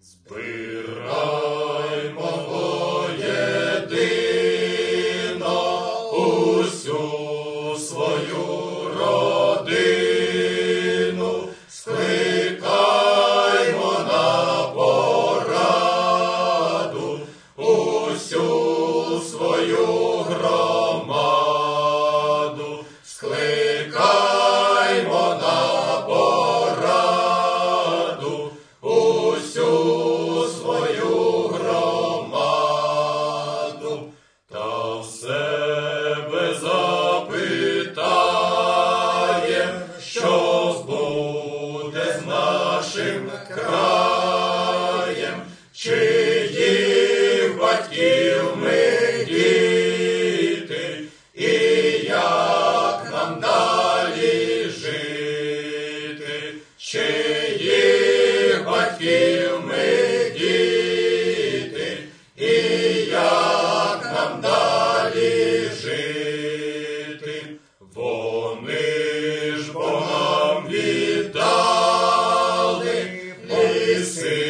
Збираймо воєдино усю свою родину, скликаймо на пораду усю свою громаду, скликаймо на пораду усю свою громаду, та в себе запитаєм, що буде з нашим краєм, чиїх батьків ми діти, і як нам далі жити, чиїх батьків ми діти, і як нам далі жити. Вони ж Богам віддали, і